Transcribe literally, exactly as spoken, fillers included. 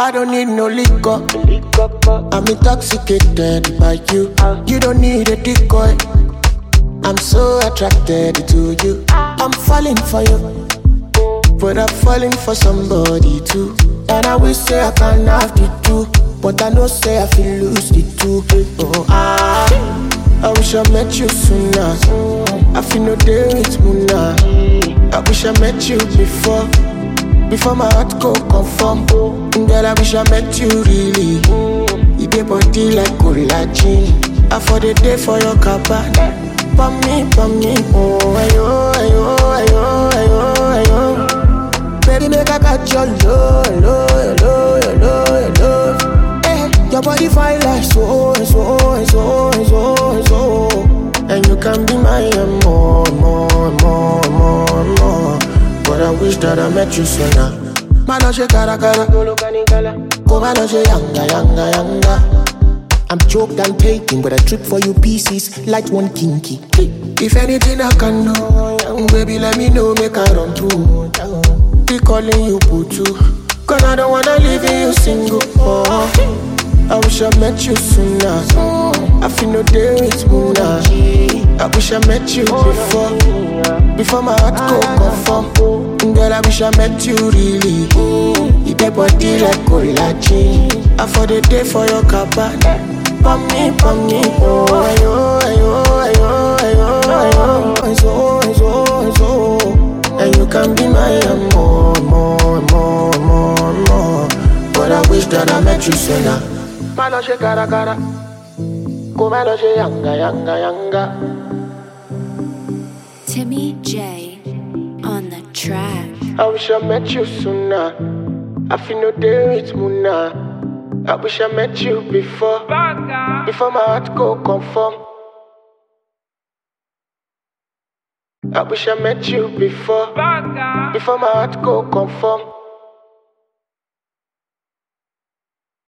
I don't need no liquor. I'm intoxicated by you. You don't need a decoy. I'm so attracted to you. I'm falling for you, but I'm falling for somebody too. And I wish say I can have the two, but I know say I feel lose the two. Oh, ah, I wish I met you sooner. I feel no day with Muna. I wish I met you before, before my heart go conform. Girl, I wish I met you really. You get body like collagen. I for the day for your cabana. For me, for me, oh, ayo, ayo, ayo, ayo, ayo. Baby, make I got your love, love, love, love, love. Eh, your body fine like so, so, so, so, so. And you can be my more, more, more, more, more. But I wish that I met you sooner. Manoche cara cara, come manoche yanga, yanga, yanga. I'm choked and taken, but I trip for you pieces, like one kinky. If anything I can do, baby, let me know, make I run through. Be calling you Putu, cause I don't wanna leave you single. Oh, I wish I met you sooner. I feel no day with Muna. I wish I met you before, before my heart go conform. Girl, I wish I met you really. You get body like collagen. I for the day for your cabana. For me, for me, oh, ayo, ayo, ayo, ayo, ayo, so, so, so. And you can be my more, more, more, more, more. But I wish that I met you sooner. Manoche cara cara, come manoche yanga, yanga, yanga. Timmy J on the track. I wish I met you sooner. I feel no day with Muna. I wish I met you before, before my heart go conform. I wish I met you before, before my heart go conform.